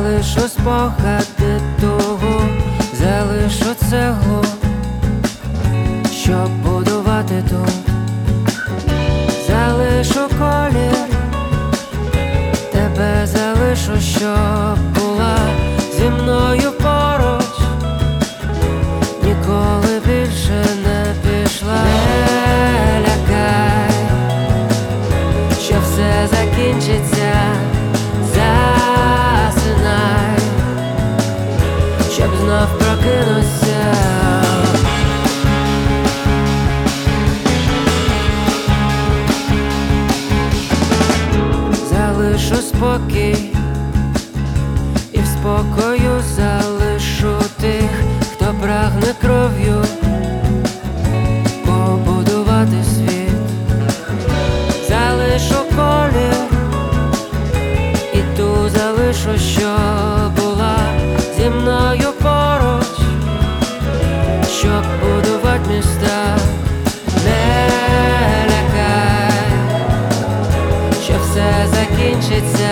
залишу спогади тугу, залишу цеглу, щоб будувати тут, залишу колір, тебе залишу, щоб була зі мною поруч, ніколи більше не пішла. Не лякай, що все закінчиться, засинай, щоб знов прокинуся. Залишу спокій і в спокою залишу тих, хто прагне кров'ю побудувати світ. Залишу колір і ту залишу, що була зі мною поруч, щоб будувати міста. Не лякай, що все закінчиться,